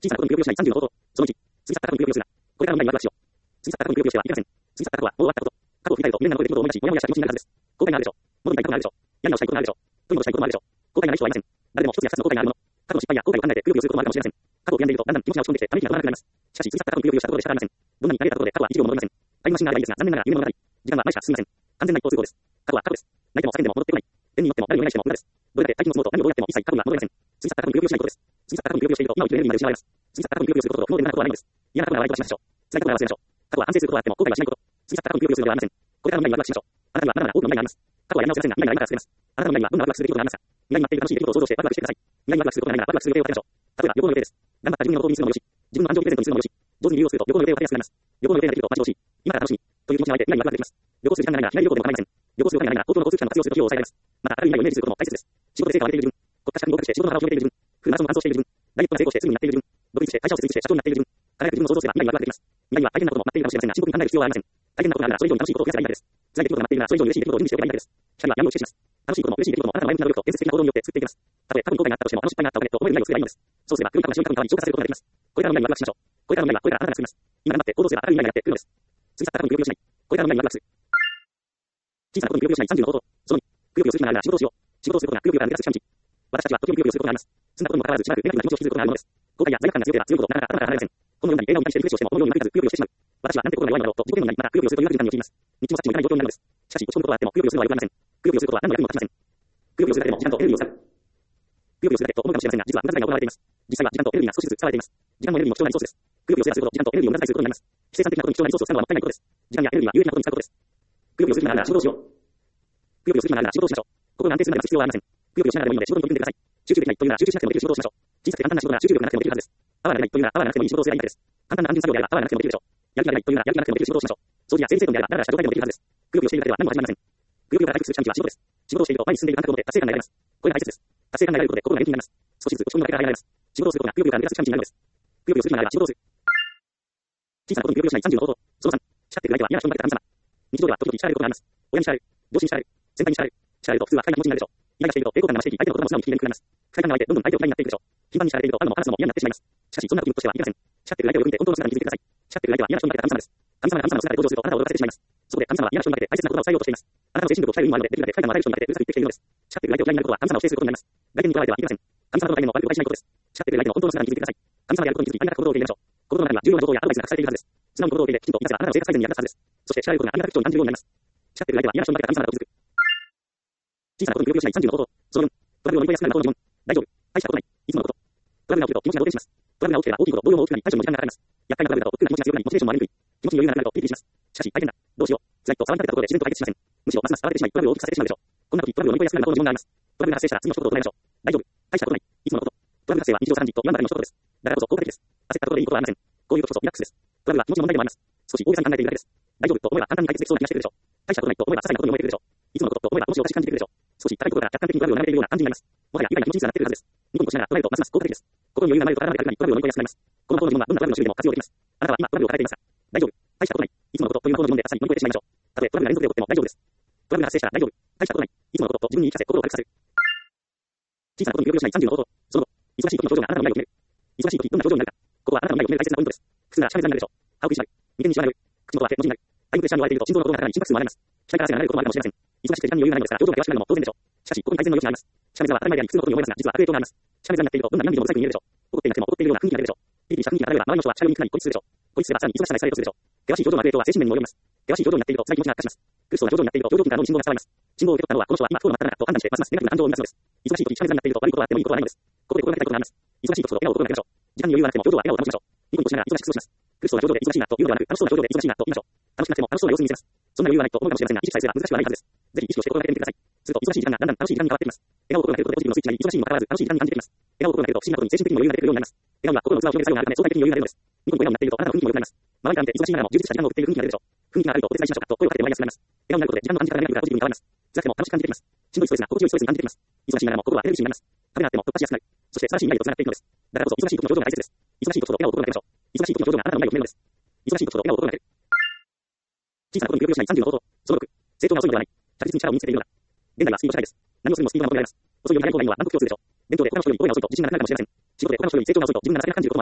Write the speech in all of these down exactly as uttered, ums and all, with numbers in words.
小さなことにぷよぷよしないさんじゅうの方法。そのいち、過ぎ去った過去にぷよぷよするな。これからの前にワクワクしよう。過ぎ去った過去にぷよぷよしてはいけません。過ぎ去った過去はもう終わったこと。過去を振り返ると未練なことで出来事を思い出し、もやもやした気持ちになるはずです。後悔があるでしょう。元に帰りたくなるでしょう。やり直したいことがあるでしょう。取り戻したいこともあるでしょう。後悔がない人はいません。誰でも一つや二つの後悔があるもの。過去の失敗や後悔を考えてぷよぷよすることもあるかもしれません。過去を悔やんでいるとだんだん気持ちが落ち込んできてため息が止まらなくなります。しかし過ぎ去った過去にぷよぷよしたところで仕方ありません。どんなに投げたところで過去は一秒も戻りません。タイムマシンがあればいいですが、残念ながら夢物語。時間は前しか進みません。完全な一方通行です。過去は過去です。泣いても叫んでも戻ってこない。天に乗っても誰にお願いしても無駄です。どれだけ大金を積もうと何をどうやっても一切過去には戻りません。過ぎ去った過去にぷよぷよしないことです。過ぎ去った過去にぷよぷよしていると今を生きるエネルギーまで失われます。過ぎ去った過去にぷよぷよすることほど不能でな過去はないのです。嫌な過去な笑い飛ばしましょう。辛い過去は忘れましょう。過去は反省することはあっても後悔はしないこと。過ぎ去った過去にぷよぷよするのではありません。これからの未来にワクワクしましょう。あなたにはまだまだ多くの未来があります。過去はやり直せませんが、未来が今から作れます。あなたの未来にはどんなワクワクする出来事がありますか。未来に待っている楽しい出来事を想像してワクワクしてください。未来にワクワクすることがないならワクワクする予定を立てましょう。例えば旅行の予定です。頑張った自分のご褒美にするのもよし、自分の安情プレゼントにするのもよし、上手に利用すると旅行の予定を立てやすくなります。旅行の予定ができると待ち遠しい。今から楽しみ。という気持ちに沸いて未来にワクワクできます。旅行する時間がないなら日帰り旅行でも構いません。旅行するお金がないなら公共の交通機関の活用する費用を抑えられます。また明るい未来をイメージすることも大切です。仕事で成果を上げている自分、国家資格に合格して仕事の幅を広げている自分、フルマラソンを完走している自分、ダイエットが成功してすぐになっている自分、独立して会社を設立して社長になっている自分、輝く自分を想像すれば未来にワクワクできます。未来には大変なことも待っているかもしれませんが、深刻に考える必要はありません。大変なことがあるならそれ以上に楽しいことを増やせばいいだけです。辛い出来事が待っているならそれ以上に嬉しい出来事を準備しておけばいいだけです。光は闇を打ち消します。楽しいことも嬉しい出来事もあなたの前向きな努力と建設的な行動によって作っていきます。たとえ過去に後悔があったとしてもあの失敗があったおかげと思える未来を作ればいいのです。そうすれば黒い過去の瞬間の過去に浄化されることができます。これからの未来にワクワクしましょう。これからの未来はこれからあなたが作ります。今頑張って行動すれば明るい未来になってくるのです。過ぎ去った過去にぷよぷよしない。これからの未来にワクワクする。小さなことにぷよぷよしないさんじゅうの方法。そのに、ぷよぷよする暇があるなら仕事をしよう。仕事をすることがぷよぷよから抜け出す近道。私たちは時にぷよぷよすることがあります。そんなことにもかかわらずしばらくネガティブな気持ちを引きずることがあるものです。後悔や罪悪感が強ければ強いほどなかなか頭から離れません。このような映画を見たりしてリフレッシュをしてもこのように負けずぷよぷよしてしまう。私はなんて心が弱いのだろうと自己嫌悪になり、またぷよぷよするという時間に陥ります。日もさっちもいかない状況になるのです。しかし落ち込むことはあってもぷよぷよするのはよくありません。ぷよぷよすることは何の役にも立ちません。ぷよぷよするだけでも時間とエネルギーを使う。ぷよぷよするだけと思うかもしれませんが、実は無駄遣いが行われています。実際は時間とエネルギーが少しずつ使われています。時間もエネルギーも貴重なリソースです。ぷよぷよすればするほど時間とエネルギーを無駄遣いすることになります。非生産的なことに貴重なリソースを使うのはもったいないことです。時間やエネルギーは有益なことに使うことです。ぷよぷよする暇があるなら仕事をしよう。ぷよぷよする暇があるなら仕事をしましょう。心が安定するまで待つ必要はありません。ぷよぷよしながらでもいいので仕事に取り組んでください。集中できないというなら集中しなくてもできる仕事をしましょう。小さくて簡単な仕事なら集中力がなくてもできるはずです。パワーがないというならパワーがなくてもいい仕事をすればいいだけです。簡単な単純作業であればパワーがなくてもできるでしょう。やる気がないというならやる気がなくてもできる仕事をしましょう。掃除や整理整頓であればなら社長会でもできるはずです。ぷよぷよしているだけでは何も始まりません。ぷよぷよから回復する近道は仕事です。仕事をしていると前に進んでいる感覚を持って達成感が得られます。これが大切です。達成感が得られることで心が元気になります。少しずつ落ち込みのだけが得られます。仕事をすることがぷよぷよから抜け出す近道になるのです。ぷよぷよする暇があれば仕事をする。小さなことにぷよぷよしないさんじゅうの方法。そのさん、叱っている相手は嫌な人に負けた神様。日常では時々叱られることがあります。親に叱られる、上司に叱られる、先輩に叱られる。叱られると普通は不快な気持ちになるでしょう。イライラしていると抵抗感が増していき、相手の言葉も素直に聞き入れなくなります。不快感が湧いてどんどん相手を嫌いになっていくでしょう。頻繁に叱られていると会うのも話すのも嫌になってしまいます。しかしそんな時としてはいけません。叱っている相手をよく見て本当の姿に気づいてください。叱っている相手は嫌な人に負けた神様です。神様が神様の姿で登場するとあなたを驚かせてしまいます。そこで神様は嫌な人に負けて大切なことを伝えようとしています。あなたの精神力を鍛える意味もあるので、できるだけ不快感を与える人に負けてうるさく言ってきているのです。叱っている相手を嫌いになることは神様を否定することになります。外見にとらわれてはいけません。神様の概念も悪く誤解しないことです。叱っている相手の本当の姿に気づいてください。神様がやることに気づき、ありがたく心を入れましょう。心の中には重要な情報やアドバイスが隠されているはずです。素直に心を入れて、きちんと生かせばあなたの生活改善に役立つはずです。そして叱られることがありがたく長に感じるようになります。叱っている相手は嫌な人に負けた神様だと気づく。小さなことにぷよぷよしないさんじゅうの方法。そのよん、トラブルを乗り越えやすくなる誠の疑問。大丈夫。大したことない。いつものこと。トラブルが起きると気持ちが動転します。トラブルが起きれば大きいこと、動揺も大きくなり、対処も時間がかかります。厄介なトラブルだと億劫な気持ちが強くなり、モチベーションも上がりにくい。気持ちに余裕がなくなるとピリピリします。しかし大変だ。どうしよう。辛いと騒ぎかけたところで自然と解決しません。むしろますます慌ててしまい、トラブルを大きくさせてしまうでしょう。こんな時トラブルを乗り越えやすくなる誠の疑問があります。トラブルが発生したら次の一言を唱えましょう。大丈夫。大したことない。いつものこと。トラブル発生は日常茶飯事と言わんばかりの一言です。だからこそ効果的です。焦ったところでいいことはありません。こういうことこそリラックスです。トラブルは気持ちの問題でもあります。少し大げさに考えているだけです。大丈夫と思えば簡単に解決できそうな気がしてくるでしょう。大したことないと思えば些細なことに思えてくるでしょう。いつものことと思えばもしおかしく感じてくるでしょう。少し高いところから客観的にトラブルを眺めているような感じになります。もはや愉快な気持ちになっているはずです。ニコニコしながら捉えるとますます効果的です。心に余裕がないと体が軽くなりトラブルを乗り越えやすくなります。この方の疑問はどんなトラブルの種類でも活用できます。あなたは今トラブルを抱えていますか。大丈夫。大したことない。いつものことという魔法の疑問で朝に乗り越えてしまいましょう。たとえトラブルが連続で起こっても大丈夫です。トラブルが発生したら大丈夫。大したことない。いつものことと自分に言い聞かせ心を軽くさせる。小さなことにぷよぷよしないさんじゅうの方法。その後、忙しい時の表情があなたの未来を決める。忙しい時どんな表情になるか。ここはあなたの未来を決める大切なポイントです。普通ならしゃべりづらいでしょう。歯を食いしばる。眉間にしわが寄る。口元を開け文字になる。ハイプレッシャーに追われていると心臓の鼓動が高まり心拍数も上がります。期待から汗が流れることもあるかもしれません。忙しくて時間に余裕がないのですから表情が険しくなるのも当然でしょう。しかしここに改善の余地があります。しゃべりざは当たり前であり普通のことに思えますが実は悪影響があります。しゃべりざになっているとどんなに何時も不細工に見えるでしょう。怒っていなくても怒っているような雰囲気が出るでしょう。ピリピリした雰囲気が漂えば周りの人はしゃべりにくくなり孤立するでしょう。孤立すればさらに忙しさがエスカレートするでしょう。険しい表情の悪影響は精神面にも及びます。険しい表情になっていると辛い気持ちが悪化します。苦しそうな表情になっていると表情筋から脳に信号が伝わります。信号を受け取った脳はこの人は今不幸の真っ只中と判断してますますネガティブな感情を生み出すのです。忙しい時しゃべりざになっていると悪いことはあってもいいことはないのです。ここで心がけたいことがあります。忙しい時ほど笑顔を心がけましょう。時間に余裕がなくても表情は笑顔を保ちましょう。ニコニコしながら忙しく過ごします。苦しそうな表情で忙しいなというのではなく楽しそうな表情で忙しいなと言いましょう。楽しくなくても楽しそうな様子に見せます。そんな余裕はないと思うかもしれませんが意識さえすれば難しくはないはずです。ぜひ意識をして心がけてみてください。すると忙しい時間がだんだん楽しい時間に変わってきます。笑顔を心がけることでポジティブのスイッチになり忙しいにもかかわらず楽しい時間に感じてきます。笑顔を心がけると不思議なことに精神的にも余裕が出てくるようになります。笑顔は心の器を広げる作用があるため相対的に余裕が出るのです。ニコニコ笑顔になっているとあなたの雰囲気も良くなります。周りから見て忙しいながらも充実した時間を送っている雰囲気が出るでしょう。雰囲気があるとお手伝いしましょうかと声をかけてもらいやすくなります。笑顔になることで時間の感じ方がネガティブがポジティブに変わります。辛くても楽しく感じてきます。しんどいストレスが心地よいストレスに感じてきます。忙しいながらも心はエネルギーになります。食べなくても突破しやすくなる。そして素晴らしい未来とつながっていくのです。だからこそ忙しい時の表情が大切です。忙しい時ほど笑顔を心がけましょう。忙しい時の表情があなたの未来を決めるのです。忙しい時ほど笑顔を心がける。小さなことにぷよぷよしないさんじゅうの方法。そのろく、正当が遅いのではない。着実に力を身につけているのだ。現在はスピード社会です。何をするにもスピードが求められます。遅いより速い方がいいのは何と共通でしょう。勉強で他の人より遅いのは遅いと自信がなくなるかもしれません。仕事で他の人より成長が遅いと自分が情けなく感じることもあるでしょう。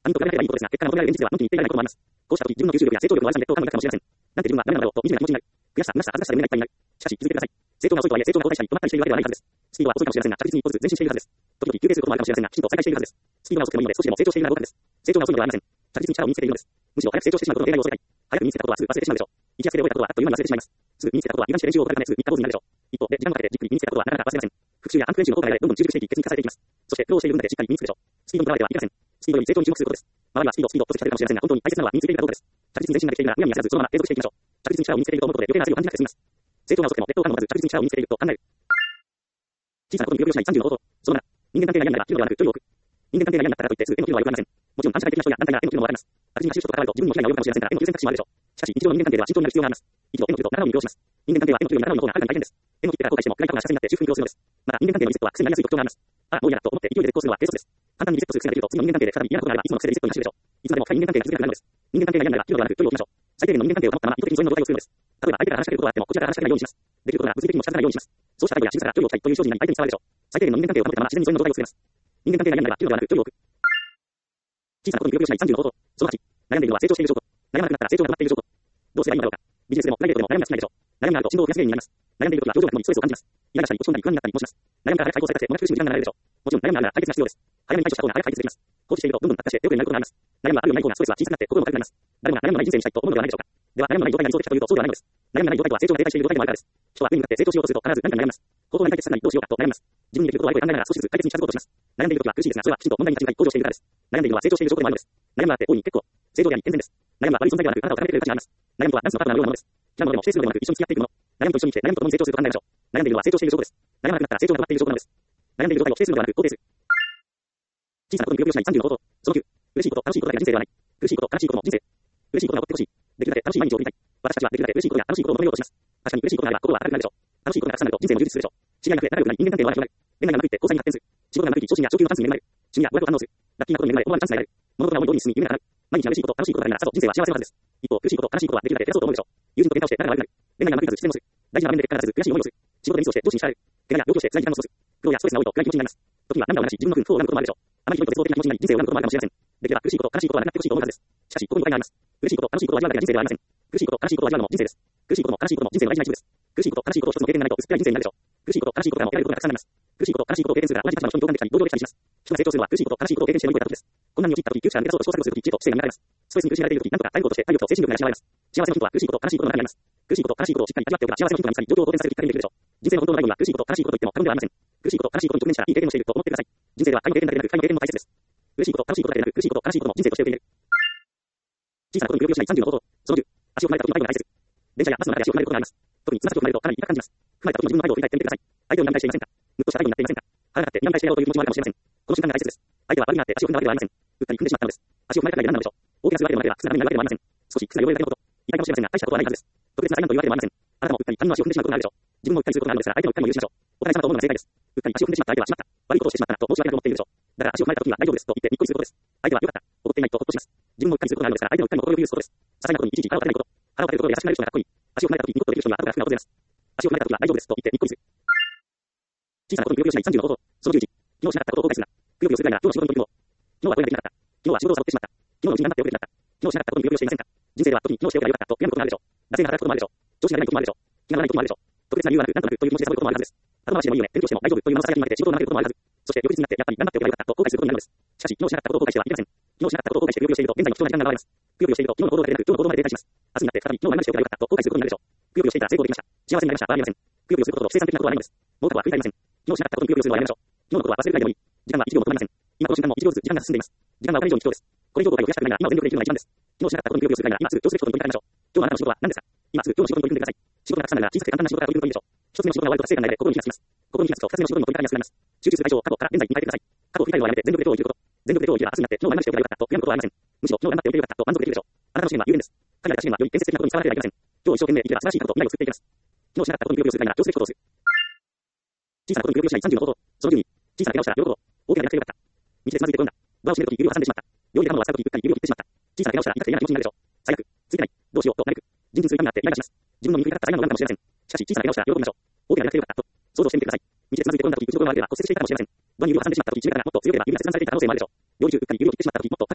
アニと比べればいいことですが、結果が求められる現実ではのんきに言っていられないこともあります。こうした時、自分の吸収力や成長力の悪さに劣等感を抱くかもしれません。なんて自分はダメなのだろうと惨めな気持ちになる。悔しさ、虚しさ、恥ずかしさで胸がいっぱいになる。しかし、気づいてください。成長が遅いとはいえ、成長が後退したり、止まったりしているわけではないはずです。スピードは遅いかもしれませんが、着実に一歩ずつ前進しているはずです。時々休憩することもあるかもしれませんが、きちんと再開しているはずです。スピードが遅くてもいいので、少しでも成長しているなら合格です。成長が遅いのではありません。着実に力を身につけているのです。むしろ早く成長してしまうことの弊害を恐れたい。早く身につけたことはすぐ忘れてしまうでしょう。一夜漬けで覚えたことはあっという間に忘れてしまいます。すぐ身につけたことは油断して練習を行うためすぐ三日坊主になるでしょう。一方で、時間をかけてじっくり身につけたことはなかなか忘れません。復習や反復練習の効果が得られ、どんどん習熟していき、結に化されていきます。そして、苦労している分だけしっかり身につくでしょう。スピードにとらわれてはいけません。スピードより成長に注目することです。周りはスピード、スピードと聞かれるかもしれませんが、本当に大切なのは身につけているかどうかです。着実に前進ができているなら、むやみやせずそのまま継続していきましょう。着実に力を身につけていると思うことで余計な焦りを感じなくて済みます。成長が遅くても劣等感を持たず着実に力を身につけていると考える。小さなことに病気をしないさんじゅうの方法。そのなな、人間関係が嫌なら、機能ではなく距離を置く。人間関係が嫌になったからといってすぐ絵の機能は良くありません。もちろん反社会的な人や団体なら絵の機能もわかります。悪人が収束と関わると自分にも被害が及ぶかもしれませんから、絵の優先択肢もあるでしょう。しかし、日常の人間関係では慎重になる必要があります。一度絵の具と習うに移動します。人間関係は絵の給料に習うの方がはるかに大変です。絵の切手から後悔しても暗い顔が下になって修復に移動するのです。また、人間関係のリセットは癖になりやすい特徴があります。ああ、もう嫌だと思って勢いで絶交するのは低速です。簡単にリセットする癖ができると、次の人間関係で再び嫌なことがあれば、いつもの癖でリセットに走るでしょう。いつまでも深い人間関係が築けなくなるのです。人間関係が嫌なら、機能ではなく距離を置きましょう。最低限の人間関係を保ったまま、意図的に疎遠の状態を作るのです。例えば、相手から話しかけることがあっても、こちらから話しかけないようにします。できることなら物理的にも近づかないようにします。そうした態度や仕草が距離を置きたいという精進になり、相手に伝わるでしょう。最低限の人間関係を保ったまま、自然に疎遠の状態を作れます。人間関係が嫌なら、機能ではなく距離を置く。小さなことに病気をしないさんじゅうの方法。そのはち、悩んでいるのは成長している証拠。悩まなくなったら成長が止まっている証拠。どうすればいいのだろうか。ビジネスでもプライベートでも悩みが少ないでしょう。悩みがあると振動を増やす原因になります。悩んでいるときは表情が曇りストレスを感じます。イライラしたり、落ち込んだり、不安になったりもします。悩みから早く解放されたくて、もがき苦しむ時間が流れるでしょう。もちろん悩みがあるなら解決が必要です。早めに対処した方が早く解決できます。放置しているとどんどん悪化して良くなることがあります。悩みがあるような以降なストレスは小さくなって心も軽くなります。誰もが悩みのない人生にしたいと思うのではないでしょうか。では、悩みのない状態が理想的かというとそうではないのです。悩みのない状態とは成長が停滞している状態でもあるからです。人は上に向かって成長しようとすると必ず何かに悩みます。方法が解決されないどうしようかと悩みます。自分にできることはあると考えながら少しずつ解決に近づこうとします。悩んでいるときは苦しいですが、それはきちんと問題に立ち向かい向上しているからです。悩んでいるのは成長している証拠でもあるのです。悩みがあって大いに結構。成長であり健全です。悩みは悪い存在ではなく、あなたを高めてくれる価値があります。悩みとはダンスのパートナーのようなものです。嫌なものでも否定するのでもなく一緒に付き合っていくもの。悩みと一緒に来て悩みと共に成長すると考えましょう。悩んでいるのは成長している証拠です。悩まなくなったら成長が止まっている証拠なのです。悩んでいる状態を否定するのではなく肯定する。小さなことに病気をしないさんじゅうの方法。そのきゅう、嬉しいこと、楽しいことだけが人生ではない。苦しいこと、悲しいことも人生。嬉しいことが起こってほしい。できるだけ楽しい毎日を送りたい。私たちはできるだけ嬉しいことや楽しいことを求めようとします。確かに嬉しいことがあれば心は高くなるでしょう。楽しいことがたくさんあると人生も充実するでしょう。知り合いが増え、仲良くなり、人間関係も悪くなる。恋愛がうまくいって交際に発展する。仕事がうまくいき、昇進や昇給のチャンスに恵まれる。趣味や親と反応する。ラッキーなことに恵まれ、思わぬチャンスが得られる。物事が思い通りに進み、夢が叶う。毎日が嬉しいこと、楽しいことがあるならさぞ人生は幸せなはずです。一方、苦しいこと、悲しいことはできるだけ減らそうと思うでしょう。友人と喧嘩をして仲が悪くなる。恋愛がうまくいかず失恋もする。大事な場面で結果が出ず悔しい思いをする。仕事でミスをして上司に叱られる。怪我や病気をして辛い時間を過ごす。苦労やストレスが多いと暗い気持ちになります。時には涙を流し自分の不運を恨むこともあるでしょう。あまりひどいと絶望的な気持ちになり人生を恨むこともあるかもしれません。できれば苦しいこと、悲しいことはなくなってほしいと思うはずです。しかし、ここに誤解があります。苦しいこと、楽しいことを味わうだけが人生ではありません。苦しいこと、悲しいことを味わうのも人生です。苦しいことも悲しいことも人生の大事な一部です。苦しいこと、悲しいことを一つの経験がないと薄っぺらい人生になるでしょう。苦しいこと、悲しいことからも得られることがたくさんあります。苦しいこと、悲しいことを経験するが同じ立場の人に共感できたり、同情できたりします。人が成長するのは苦しいこと、悲しいことを経験して乗り越えた時です。困難に陥った時、窮地から抜け出そうと試行錯誤する時、知恵と知性が磨かれます。ストレスに苦しめられている時、なんとか耐えることして体力と精神力が養われます。幸せのヒントは苦しいこと、悲しいことの中にあります。苦しいこと、悲しいことをしっかり味わっておけば幸せのヒントが見つかり、状況を好転させるきっかけにできるでしょう。人生の本当の醍醐味は苦しいこと、悲しいことと言っても過言ではありません。苦しいこと、悲しいことに直面したらいい経験をしていると思ってください。人生では快の経験だけでなく不快の経験も大切です。嬉しいこと、楽しいことだけでなく苦しいこと、悲しいことも人生として受け入れる。小さなことに病気をしないさんじゅうの方法。そのじゅう、足を踏まれた時の態度が大切。電車やバスの中で足を踏まれることがあります。特につま先を踏まれるとかなり痛く感じます。踏まれた時の自分の態度を振り返ってみてください。相手を睨み返していませんか？むっとした態度になっていませんか？腹が立って睨み返してやろうという気持ちもあるかもしれません。この瞬間が大切です。相手は悪意があって足を踏んだわけではありません。うっかり踏んでしまったのです。足を踏まれたら嫌なのでしょう。大きなするわけでもなければ靴が脱ぐわけでもありません。少し靴が汚れるだけのこと。痛いかもしれませんが大したことはないはずです。特別な災難というわけでもありません。あなたもうっかり他人の足を踏んでしまうことがあるでしょう。自分もうっかりすることがあるのですから相手のうっかりも許しましょう。お互い様と思うのが正解です。うっかり足を踏んでしまった相手はしまった。悪いことをしてしまったなと申し訳なく思っているでしょう。だから足を踏まれた時には大丈夫ですと言ってにっこりすることです。相手は良かった。怒っていないとほっとします。自分もうっかりすることがあるのですから相手のうっかりも心を許すことです。些細なことにいちいち腹を立てないこと。腹を立てることで優しくなる人がかっこいい。足を踏まれた時にニコッとできる人には後から福が訪れます。足を踏まれた時は大丈夫ですと言ってにっこりする。小さなことにくよくよしないさんじゅうの方法。そのじゅういち、昨日しなかったことを後悔するな。くよくよするぐらいなら今日の仕事の時も。昨日は声ができなかった。昨日は仕事をサボってしまった。昨日のうちに頑張っておくべきだった。昨日しなかったことにくよくよしていませんか？人生では特に昨日しておけばよかったと悔やむことがあるでしょう。惰性が働くこともあるでしょう。調子が出ないこともあるでしょう。気が乗らないこともあるでしょう。特別な理由はなく、なんとなくという気持ちでサボることもあるはずです。後回しでもいいよね、勉強しても大丈夫というまさやきにまで仕事を任せることもあるはず。そして翌日になってやっぱり頑張っておけばよかったと後悔することになるのです。しかし昨日しなかったことを後悔してはいけません。昨日しなかったことを後悔してくよくよしていると現在の貴重な時間が現れます。くよくよしていると昨日の行動だけでなく今日の行動まで停滞します。明日になって再び昨日何々しておけばよかったと後悔することになるでしょう。くよくよしていたら成功できました。幸せになりました。場合ありません。くよくよすることと不生産的なことはないのです。もう過去は振り返りません。昨日しなかったことにくよくよするのはやめましょう。昨日のことは忘れるぐらいでもいい。時間はいちびょうも止まりません。今この瞬間もいちびょうずつ時間が進んでいます。時間はお金以上に貴重です。これ以上後悔を増やしたくないなら今を全力で生きるのが一番です。昨日しなかったことにくよくよするぐらいなら今すぐ上すべきことに取り掛かりましょう。今日のあなたの仕事は何ですか？今すぐ今日の仕事に取り組んでください。仕事がたくさんなら小さくて簡単な仕事から取り組むといいでしょう。一つ目の仕事が終わると達成感が得られ心に火がつきます。心に火がつくと二つ目の仕事にも取り掛かりやすくなります。集中する対象を過去から現在に変えてください。過去を振り返るのはやめて全力で今日を生きること。全力で今日を生きれば明日になって昨日何々しておけばよかったと悔やむことはありません。むしろ昨日頑張っておけばよかったと満足できるでしょう。あなたの資源は有限です。彼らたちにはより伝説的なことに使われてはいけません。今日一生懸命生きれば素晴らしい過去と未来を作っていきます。昨日しなかったことにくよくよするぐらいなら今日すべきことをする。小さなことにくよくよしないさんじゅうの方法。そのじゅうに、小さな怪我をしたら喜ぼう。大きな怪我がしてよかった。道でつまずいて転んだ。ドアを閉めるとき指を挟んでしまった。用意でたものを忘れたときうっかり指を切ってしまった。小さな怪我をしたら痛くて嫌な気持ちになるでしょう。最悪、ついてない、どうしようとなるく。人事痛感があってイライラします。自分の見くりかかった災難を恨むかもしれません。しかし小さな怪我をしたら喜びましょう。大きな怪我がしてよかったと想像してみてください。道でつまずいて転んだとき口どころが悪ければ骨折していたかもしれません。ドアに指を挟んでしまったとき、内側からもっと強ければ指が切断されていた可能性もあるでしょう。料理中うっかり指を切ってしまったときもっと覚悟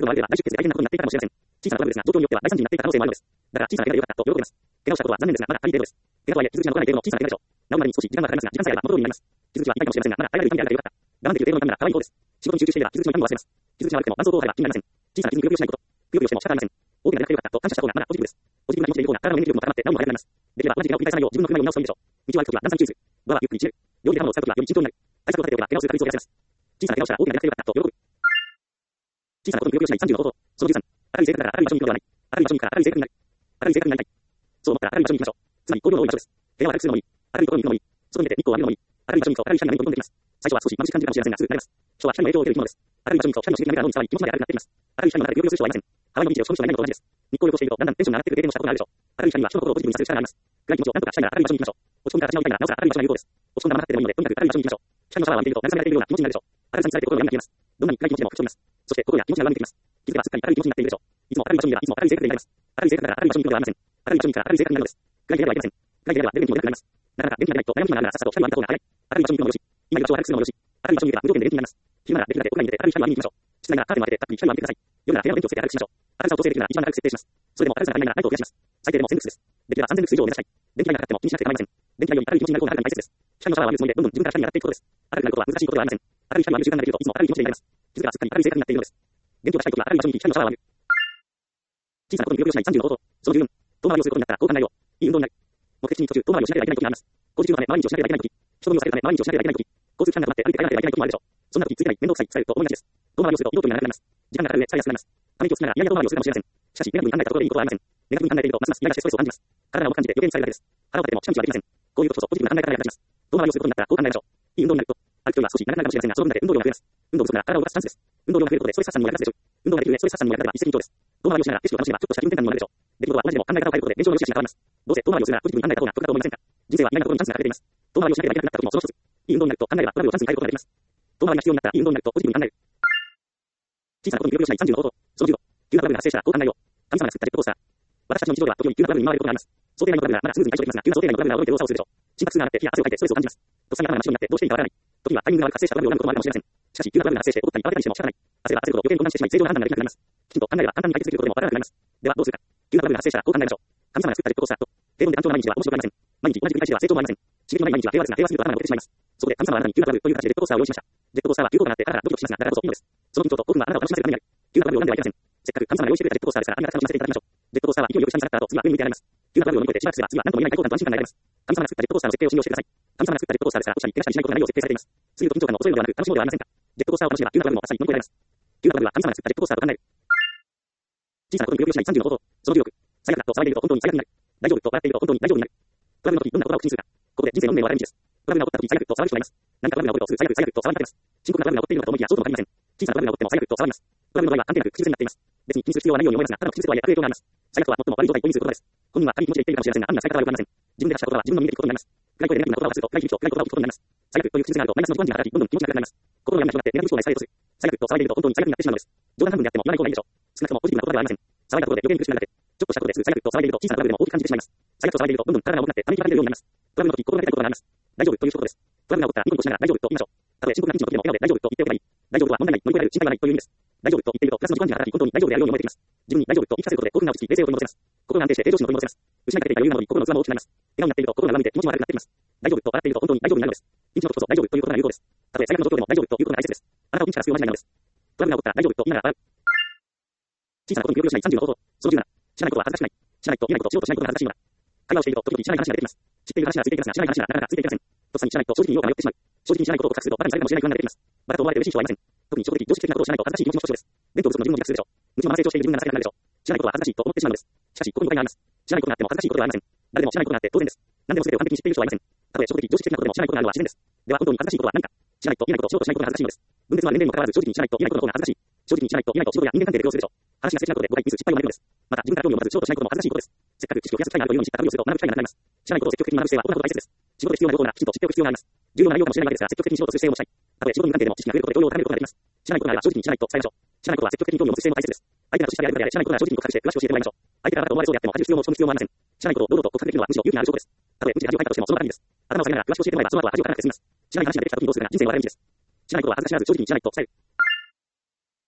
の場合では大出血で大変なことになっていたかもしれません。小さなトラブルですが、状況によっては大惨事になっていた可能性もあるのです。だから小さな怪我で良かったと喜べます。怪我をしたことは残念ですが、まだ大程度です。怪我とはいえ、傷口が残らない程度の小さな怪我でしょう。治るまでに少し時間がかかりますが、時間さえあれば元通りになります。傷口は痛いかもしれませんが、まだ耐えられる痛みであるから良かった。我慢できる程度の痛みなら可愛い方です。仕事に集中していれば傷口の痛みを忘れます。傷口が悪くても絆創膏を貼れば気になりません。小さな傷にくよくよしないこと。くよくよしても仕方ありません。大きな出会いが良かったと感謝した方がまだポジティブです。ポジティブな気持ちでいる方が体の免疫力も高まってなおも早くなります。できれば同じ怪我を繰り返さないよう自分の不具合を見直すといいでしょう。道を歩くときは段差に注意する。ドアはゆっくり閉める。料理で刃物を使うときはより慎重になる。対策を立てておけば怪我をする確率を減らせます。小さな怪我をしたら大きな出会いが良かったと喜ぶ。小さなことにくよくよしないさんじゅうの方法。そのじゅうさん。明るい性格だから明るい場所に行くのではない。明るい場所に行くから明るい性格になる。明るい性格になりたい。そう思ったら明るい場所に行きましょう。つまり、光量の多い場所です。部屋を明るくするのもいい。明るいところに行くのもいい。外に出て日光を浴びるのもいい。明るい場所に行くと明るい光が目に飛んできます。最初は少し眩しく感じるかもしれませんが、すぐ慣れます。人は光の影響を受ける生き物です。明るい場所に行くと光の刺激が目から脳に伝わり気持ちまで明るくなってきます。明るい光の中でくよくよする人はいません。ハワイのビーチを少しないのと同じです。日光浴をしているとだんだんテンションが上がってくる経験をしたことがあるでしょう。明るい光は人の心をポジティブにさせる力があります。暗い気持ちを何とかしたいなら明るい場所に行きましょう。落ち込んでから立ち直りたいならなおさら明るい場所が有効です。落ち込んだまま立ってでもいいので、とにかく明るい場所に行きましょう。光のシャワーを浴びていると慰められているような気持ちになるでしょう。明るさにされて心が病んできます。どんなに暗い気持ちでも吹き飛びます。そして心や気持ちが歪んできます。気づけばすっかり明るい気持ちになっているでしょう。いつも明るい場所にいればいつも明るい性格でいられます。明るい性格から明るい場所に行くのではありません。明るい場所に行くから明るい性格になるのです。暗い部屋ではいけません。暗い部屋では出る気も出なくなります。なかなか元気が出ないと悩む暇があるならさっさと光を浴びた方が早い。明るい場所に行くのもよし。今いる場所を明るくするのもよし。明るい場所に行けば無条件で元気になります。昼ならできるだけ屋外に出て明るい光を浴びに行きましょう。室内ならカーテンを開けてたっぷり光を浴びてください。夜なら部屋を電気をつけて明るくしましょう。明るさを調整できるなら一番明るく設定します。それでも明るさが足りないならライトを増やします。最低でもせんルクスです。できればさんぜんルクス以上を目指したい。電気代がかかっても気にしなくて構いません。電気代より明るい気持ちになる方がはるかに大切です。光のシャワーを浴びるつもりでどんどん自分から光に上がっていくことです。明るくなることは難しいことではありません。明るい光を浴びる習慣ができるといつも明るい気持ちでいられます。気づけばすっかり明るい性格になっているのです。元気を出したいときは明るい場所に行き光のシャワーを浴びる。小さなことにくよくよしないさんじゅうの方法。そのじゅうよん。遠回りをすることになったらこう考えよう。いい運動になる。目的地に途中遠回りをしなければいけない時があります。工事中のため回り道をしなければいけない時、人混みを避けるため回り道をしなければいけない時、交通機関が止まって歩いて帰らなければいけない時もあるでしょう。そんな時ついてない面倒くさい伝えると思いがちです。遠回りをすると意欲がなくなります。時間がかかる上使いやすくなります。ため息をつきながらいやいや遠回りをするかもしれません。しかしネガティブに考えたところでいいことはありません。ネガティブに考えているとますますイライラしてストレスを感じます。体が重く感じて余計に疲れるだけです。腹を立てても近道はできません。こういうことこそポジティブな考え方が役立ちます。遠回りをすることになったらこう考えましょう。いい運動になると、歩く距離は少し長くなるかもしれませんが、その分だけ運動量が増えます。運動不足なら体を動かすチャンスです。運動量が増えることでストレス発散にも役立つでしょう。運動ができる上ストレス発散にも役立てば一石二鳥です。遠回りをしながら景色を楽しめばちょっとした気分転換にもなるでしょう。出来事は同じでも考え方を変えることで現状の良し悪しが変わります。どうせ遠回りをするならポジティブに考えた方が得だと思いませんか。人生は意外なところにチャンスが隠れています。遠回りをしなければいけなくなったこともその一つ。いい運動になると考えればトラブルをチャンスに変えることができます。遠回りが必要になったらいい運動になるとポジティブに考える。小さなことにくよくよしないさんじゅうの方法。そのじゅうご。急なトラブルが発生したらこう考えよう。神様が作ったジェットコースター。私たちの日常では時折急なトラブルに見舞われることがあります。想定外のトラブルならまだスムーズに対処できますが、急な想定外のトラブルが多いと動作をするでしょう。心拍数が上がって火や汗をかいてストレスを感じます。とっさに頭が真っ白になってどうしていいかわからない。時にはタイミングが悪く発生したトラブルを恨むこともあるかもしれません。しかし急なトラブルが発生して怒ったり慌てたりしても仕方ない。焦れば焦るほど余計に混乱してしまい正常な判断ができなくなります。きちんと考えれば簡単に解決できることでもわからなくなります。ではどうするか。急なトラブルが発生したらこう考えましょう。神様が作ったジェットコースターと平凡で単調な毎日は面白くありません。毎日同じ繰り返しでは成長もありません。刺激のない毎日は平和ですが平和すぎると頭が残ってしまいます。そこで神様はあなたに急なトラブルという形でジェットコースターを用意しました。ジェットコースターは急降下があってだらだらドキドキしますがだからこそいいのです。その緊張と興奮はあなたを楽しませるためにある。急なトラブルを恨んではいけません。せっかく神様が用意してくれたジェットコースターですからあなたが楽しませていただきましょう。ジェットコースターは勢いよく下に下がった後次は上に向いて上がります。急なトラブルを乗り越えてしばらくすれば次は何とも言えない快感と安心感が得られます。神様が作ったジェットコースターの設計を信用してください。神様が作ったジェットコースターですから落ちたり怪我したりしないことがないよう設計されています。スリルと緊張感の恐れるのではなく楽しもうではありませんか。ジェットコースターを楽しめば急なトラブルも朝に乗り越えられます。急なトラブルは神様が作ったジェットコースターと考える。小さなことにくよくよしないさんじゅうの方法。そのじゅうろく。最悪だと騒いでいると本当に最悪になる。大丈夫と笑っていると本当に大丈夫になる。トラブルの時どんな言葉を口にするか。ここで人生の運命の分かれ道です。トラブルが起こった時最悪と騒ぐ人がいます。何かトラブルが起こるとすぐ最悪最悪と騒ぎ立てます。深刻なトラブルが起こっているのかと思いきやそうとも限りません。小さなトラブルが起こっても最悪と騒ぎます。トラブルの場合は関係なく口癖になっています。別に気にする必要はないように思いますが、ただの口癖とはいえ悪影響があります。最悪とは最も悪い状態を意味する言葉です。本人は軽い気持ちで言っているかもしれませんが、あんな最悪はよくありません。自分で出した言葉は自分の身で聞くことになります。暗い声でネガティブな言葉を発すると暗い響きと暗い言葉を聞くことになります。最悪という口癖があるとマイナスの自己暗示が働き、どんどん気持ちが悪くなります。心が病んだ人だってネガティブ思考がエスカレートする。最悪と騒いでいると本当に最悪になってしまうのです。冗談半分であっても言わない方がいいでしょう。少なくともポジティブな言葉ではありません。騒いだところで余計に苦しくなるだけ。ちょっとしたことですぐ最悪と騒いでいると小さなトラブルでも大きく感じてしまいます。最悪と騒いでいるとどんどん体が重くなってため息が出るようになります。トラブルの時心が痛いことがあります。大丈夫という一言です。トラブルが起こったらニコニコしながら大丈夫と言いましょう。たとえ深刻なピンチの時でも笑顔で大丈夫と言っておけばいい。大丈夫とは問題ない、乗り越えられる、心配はないという意味です。大丈夫と言っているとプラスの自己暗示が働き、本当に大丈夫であるように思えてきます。自分に大丈夫と言い聞かせることで興奮が落ち着き、冷静を取り戻せます。心が安定して平常心を取り戻せます。失いかけていた余裕などに心の器も大きくなります。笑顔になっていると心が上向いて気持ちも悪くなってきます。大丈夫と笑っていると本当に大丈夫になるのです。ピンチの時こそ大丈夫ということが有効です。たとえ最悪の状況でも大丈夫ということが大切です。あなたをピンチから救うまじないのです。トラブルが起こったら大丈夫と言いながら笑う。小さなことにくよくよしないさんじゅうの方法。そのじゅうなな。知らないことは恥ずかしくない。知らないと言えないこと、しようとしないことが恥ずかしいのだ。会話をしていると時々知らない話が出てきます。知っている話がついていきますが、知らない話がなかなかついていきません。とっさに知らないと正直に言おうか迷ってしまう。正直に知らないことを告白するとバカにされるかもしれない不安が出てきます。バカと思われて嬉しい人はいません。特に衝動的常識的なことをしないと恥ずかしい気持ちの象徴です。弁当不足の自分も自覚するでしょう。無知のまま成長している自分が情けなくなるでしょう。知らないことは恥ずかしいと思ってしまうのです。しかし、ここに誤解があります。知らないことがあっても恥ずかしいことではありません。誰でも知らないことがあって当然です。何でも全てを完璧に知っている人はいません。たとえ衝動的常識的なことでも知らないことがあるのは自然です。では本当に恥ずかしいことは何か。知らないと言えないこと、仕事しないことが恥ずかしいのです。分別は年齢にもかかわらず正直に知らないと言えないことの方が恥ずかしい。正直に知らないと言えないと仕事や人間関係で苦労するでしょう。話が切なことで誤解ミス失敗を招くのです。また自分から興味を持たず仕事しないことも恥ずかしいことです。せっかく知識を増やす機会があるというのに知った旅をすると学ぶ機会がなくなります。知らないことを積極的に学ぶ姿勢は大人ほど大切です。仕事で必要な情報ならきちんと知っておく必要があります。重要な内容かもしれないわけですが積極的に仕事する姿勢を持ちたい。たとえ仕事に関係でも知識が増えることで教養を高めることができます。知らないことがあれば正直に知らないと伝えましょう。知らないことは積極的に興味を持つ姿勢も大切です。相手が年下であることであれ知らないことなら正直に告白して詳しく教えてもらいましょう。相手からバカと思われそうであっても恥じる必要もその必要もありません。知らないことを堂々と告白できるのはむしろ勇気のある証拠です。たとえ無知で恥をかいたとしてもその場にいいです。頭を下げながら詳しく教えてもらえばその後は恥をかかなくて済みます。知らない話が出てきた時にどうするかが人生の分かれ道です。知らないことは恥ずかしがらず正直に知らないと伝える。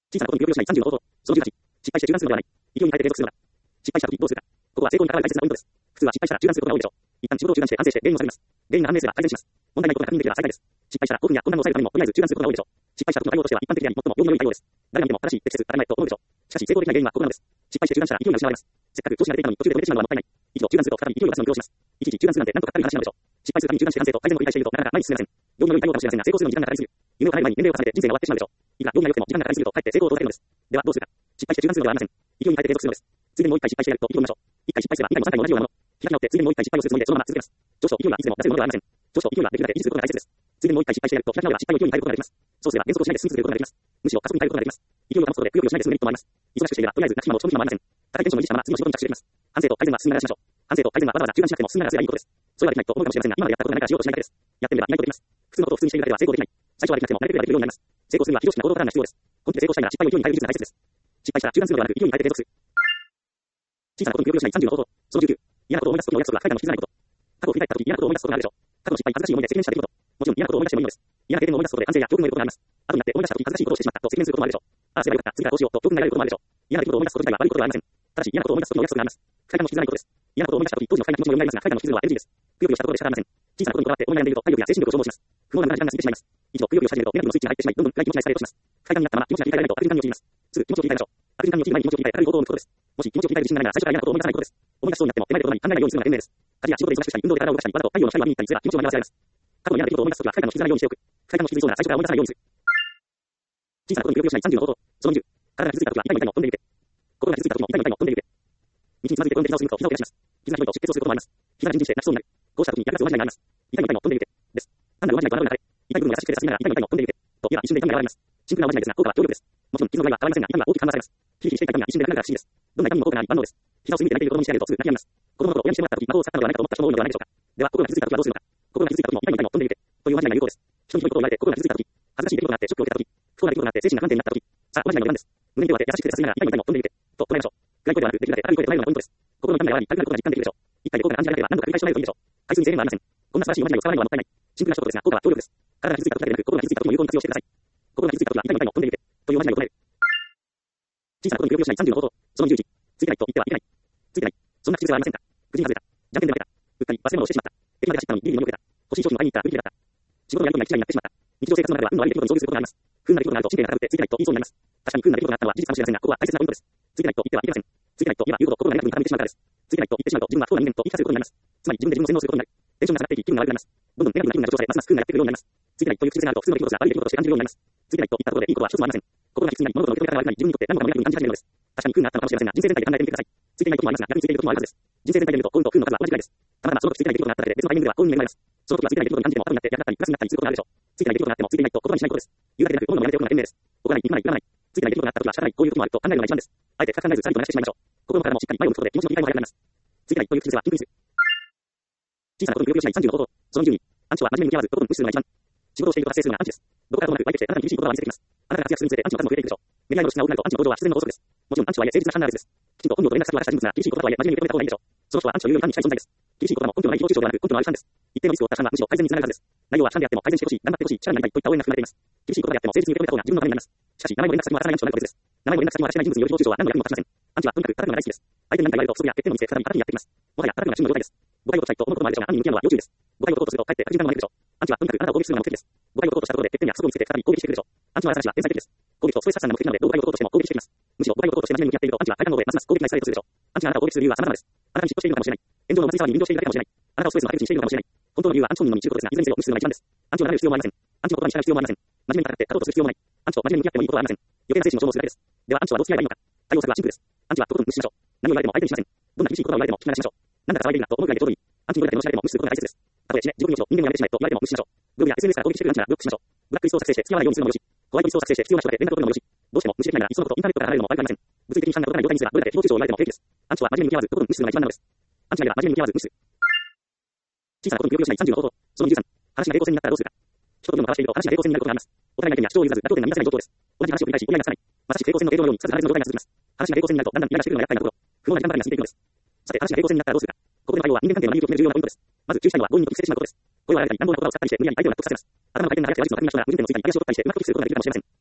小さなことに協力しないさんじゅうの方法。そのじゅうはち、失敗して中断するのではない。勢いに変えて継続するのだ。失敗したときどうするか。ここは成功に関わる大切なポイントです。普通は失敗したら中断することが多いでしょう。一旦仕事を中断して反省して原因を探ります。原因が判明すれば改善します。問題ないことが確認できれば再開です。失敗したら興奮や困難を抑えるためにもとりあえず中断することが多いでしょう。失敗した時の対応としては一般的であり最も容易の良い対応です。誰が見ても正しい、適切、当たり前と思うでしょう。しかし成功できない原因はここなのです。失敗して中断したら勢いが失われます。せっかく調子が出ていたのに途中で止めてしまうのはもったいない。一度中断すると再び勢いを出すのに苦労します。一時中断するなんて何とか二人話になるでしょう。失敗するたびに中断して反省と改善を繰り返しているとなかなか前に進めません。容易の良い対応かもしれませんが成功するのに時間がかかりすぎる。夢を叶える前に年齢を重ねて人生が終わってしまうでしょう。いくら容易が良くても時間がかかりすぎるとかえって成功を遠ざけるのです。ではどうするか。失敗して中断するのではありません。勢いに変えて継続するのです。ついでにもう一回失敗してやると意気込みましょう。一回失敗すれば二回も三回も同じようなもの。開き直ってついでにもう一回失敗をするつもりでそのまま続けます。上司と勢いはいつでも出せるものではありません。上司と勢いはできるだけ維持することが大切です。ついでにもう一回失敗してやると開き直れば失敗を勢いに変えることができます。そうすれば減速をしないで進み続けることができます。むしろ加速に変えることができます。勢いを保つことでくよくよしないで済むメリットもあります。忙しくしていればとりあえず泣き暇を長期暇もありません。高いテンションを維持したまま次の仕事に着手できます。反省と改善は進めながらしましょう。反省と改善はわざわざ中断しなくても進めながらすればいいことです。それはできないと思うかもしれませんが今までやったことがないからしようとしないだけです。やってみれば意外とできます。普通のことを普通にしているだけでは成功できない。最初はできなくても慣れてくればできるようになります。成功するには非常識な行動パターンが必要です。本気で成功したいなら失敗を勢いに変える技術が大切です。失敗したら中断するのではなく勢いに変えて継続する。小さなことに協力しないさんじゅうの方法。そのじゅうきゅう。嫌なことを思い出すときのお約束は彼らの引きずらないこと。過去を振り返ったとき嫌なことを思い出すことがあるでしょう。過去の失敗、恥ずかしい思いで責任者できること。もちろん嫌なことを思い出してもいいのです。嫌な経験を思い出すことで反省や教訓を得ることがあります。後になって思い出したとき恥ずかしいことをしてしまったと責任することもあるでしょう。ああ、すればよかった、次からどうしようと教訓が得られることもあるでしょう。嫌な出来事を思い出すこと自体は悪いことではありません。ただし嫌なことを思い出すときのお約束があります。不快感の引きずらないことです。嫌なことを思い出したとき当時の不快な気持ちも蘇りますが、不快感の引きずるは エヌジー です。くよくよしたことで仕方ありません。小さなことにこだわって思い悩んでいると体力や精神力を消耗します。不毛な無駄な時間が過ぎてしまいます。一度くよくよし始めるとエネルギーのスイッチが入ってしまい、どんどん暗い気持ちがエスカレートします。不快感になったまま気持ちが切り替えられないと悪循環に陥ります。すぐ気持ちを切り替えましょう。悪循環に陥る前に気持ちを切り替え、軽い行動を抜くことです。もし気持ちを切り替える自信がないなら最初から嫌なことを思い出さないことです。思い出しそうになっても手前でことに考えないようにするのが賢明です。家事や仕事で忙しくしたり、運動で体を動かしたり、わざと太陽の光を浴びに行ったりすれば気持ちを紛らわせられます。過去の嫌な出来事を思い出すときは不快感の引きずらないようにしておく。不快感の引きずりそうなら最初から思い出さないようにする。小さなことに協力しないさんじゅうの方法。そのにじゅう。体が傷ついたときは痛いも痛いも飛んでいるて。心が傷ついたときも痛いも痛いも飛んでいるて。道につまずいて転んで膝をすると膝を怪我します。膝がひどいと出血をすることもあります。膝が靭して泣きそうになる。こうしたときにやる気を同じになります。痛いも痛いも飛んでいるて。です。単なるおまじないと侮るなかれ。痛い部分を優しく手でさすりながら痛いも痛いも飛んでいるて。と言えば一瞬で痛みが和らぎます。真空なおまじないですが効果は強力です。もちろん傷の具合は変わりませんが痛みは大きく緩和されます。ヒリヒリしていた痛みが一瞬でなくなるから不思議です。どんな痛みも効果があり万能です。膝をすりむいて泣いている子供にしてあげるとすぐ泣き止みます。子供の頃親にしてもらったとき魔法を使ったのではないかと思った人も多いのではないでしょうか。では心が傷ついたときはどうするのか。心が傷ついたときも痛いも痛いも飛んでいるて。というおまじないが有効です。人にひどいことを言われて心が傷ついたとき、恥ずかしい出来事があってショックを受けたとき、不幸な出来事があって精神が不安定になったとき、さあおまじないの出番です。胸に手を当て優しく手でさすりながら痛いも痛いも飛んでいるて。と唱えましょう。暗い声ではなくできるだけ明るい声で唱えるのがポイントです。心の痛みが和らぎ軽くなることが実感できるでしょう。一回で効果が感じられれば何度か繰り返し唱えるといいでしょう。回数に制限はありません。こんな素晴らしいおまじないを使わないのはもったいない。シンプルな一言ですが効果は強力です。体が傷ついたときだけでなく心が傷ついたときも有効に活用してください。心が傷ついたときは痛いも痛いも飛んでいるて。というおまじないを唱える。小さなことに協力しないさんじゅうの方法。そのにじゅういち。ついてないと言ってはいけない。ついてない。そんな口癖はありませんか。口に外れた。じゃんけんで負けた。うっかり忘れ物をしてしまった。駅まで走ったのにビリビリに遅れた。欲しい商品を買いに行ったら売り切れだった。仕事のやり取りが一台になってしまった。日常生活の中では運の悪い出来事に遭遇することがあります。不運な出来事があると神経が高くてついてないと言いそうになります。確かに不運な出来事があったのは事実かもしれませんが、ここは大切なポイントです。ついてないと言ってはいけません。ついてないと言えば言うほど心がネガティブに傾いてしまうからです。ついてないと言ってしまうと自分は不幸な人間と言い聞かせることになります。つまり自分で自分を洗脳することになる。テンションが下がっていき気分が悪くなります。どんどんネガティブな気分が上昇されますます不運な出来事がやってくるようになります。ついてないという口癖があると普通の出来事が悪い出来事として感じるようになります。ついてないと言ったところでいいことは一つもありません。心がきつくなり物事の受け止め方が悪くなり自分にとって何もかもネガティブに感じ始めるのです。確かに不運があったのかもしれませんが人生全体で考えてみてください。ついてないこともありますが逆についていることもあるはずです。人生全体で見ると幸運と不運の数は同じくらいです。たまたまその時ついてない出来事があっただけで別のタイミングでは幸運に恵まれます。その時はついてない出来事に感じても後になって役立ったりプラスになったりすることがあるでしょう。ついてない出来事があってもついていないと言葉にしないことです。言うだけでなく物をやめておくのが賢明です。怒らない、憎まない、恨まない。ついてない出来事があった時は仕方ない、こういう時もあると考えるのが一番です。あえて深く考えずさりと流してしまいましょう。心からもしっかり前を向くことで気持ちの切り替えも早くなります。ついてないという口癖は緊急にする。小さなことに協力しないさんじゅうの方法。そのにじゅうに。アンチは真面目に向き合わず、とことん無視するのが一番。仕事をしていると達成するのがアンチです。どこからともなく相手してあなたに厳しい言葉を見せてきます。あなたが活躍するにつれてアンチの数も増えていくでしょう。メディアの露出が多くなるとアンチの行動は必然の法則です。もちろんアンチは誠実な判断です。きちんと本名と連絡先を明かした人物が厳しい言葉とはいえ真面目に受け止めた方がいいでしょう。その人はアンチを有利に管理したい存在です。厳しい言葉も根拠のない誹謗中傷ではなく根拠のある批判です。一定のリスクを負った批判はむしろ改善につながるはずです。内容は批判であっても改善してほしい、頑張ってほしい、力になりたいといった応援が含まれています。厳しい言葉であっても誠実に受け止めた方が自分のためになります。しかし名前も連絡先も明かさないアンチとなることです。名前も連絡先も明かしない人物による誹謗中傷は何の役にも立ちません。アンチはとにかく叩くのが大好きです。相手に何か言われるとそこや欠点を見つけ再び叩きにやってきます。もはや叩くのが真の状態です。誤解を起こしたいと思うこともあるでしょうが、暗に向き合うのは要注意です。誤解を起こそうとするとかえって確実なものがいるでしょう。アンチはとにかくあなたを攻撃するのが目的です。誤解を起こそうとしたところで欠点や不足を見つけて再び攻撃してくるでしょう。アンチの荒さは天才的です。攻撃とストレス発散が目的なので、どう誤解を起こそうとしても攻撃してきます。むしろ誤解を起こそうとして真面目に向き合っているとアンチは快感の方でますます攻撃内されるとするでしょう。アンチがあなたを攻撃する理由は様々です。あなたに嫉妬しているのかもしれない。炎上の祭り騒ぎに便乗しているだけかもしれない。あなたをストレスの吐き口にしているのかもしれない。本当の理由はアンチ本人の道中ことですが、いずれにせよ無視するのが一番です。アンチを舐める必要もありません。アンチの言葉に従う必要もありません。真面目に語って勝とうとする必要もない。アンチと真面目に向き合ってもいいことはありません。余計な精神を消耗するだけです。ではアンチはどう付き合えばいいのか。対応策はシンプルです。アンチはとことん無視しましょう。何を言われても相手にしません。どんな厳しい言葉を言われても聞き流しましょう。なんだか騒いでいるなと思うくらいでちょうどいい。アンチにどれだけ罵られても無視することが大切です。たとえ死ね、地獄に落ちろ、人間をやめてしまえと言われても無視しましょう。ブログや エスエヌエス から攻撃してくるアンチならブロックしましょう。ブラックリストを作成して付き合わないようにするのもよし、ホワイトリストを作成して必要な人だけ連絡を取るのもよし、どうしても無視できないならいっそのことインターネットから離れるのも悪くありません。物理的に負担が届かない状態にすればどれだけ誹謗中傷を言われても平気です。アンチは真面目に向き合わずとことん無視するのが一番なのです。アンチがいれば真面目に向き合わず無視する。小さなことに協力しないさんじゅうの方法。そのにじゅうさん。話が平行線になったらどうするか。一言でも交わしていると話が平行線になることがあります。お互いの意見や主張を譲らず妥協点が見出せない状況です。同じ話を繰り返し折り合いがつかない。まさしく平行線の映像のようにつらず破裂の状態が続きます。話が平行線になるとだんだん嫌がしてくるのが厄介なところ。不毛な時間ばかりが過ぎていくのです。さて話が平行線になったらどうするか。ここでの対応は人間関係の成り行きを決める重要なポイントです。まず注意したいのは強引に時してしまうことです。これはあらかじめ乱暴な言葉を使ったりして無理やり相手を納得させます。頭の回転が速くて話術の巧みな人が矛盾点をついたり話を取ったりしてうまく拒否することができるかもしれません。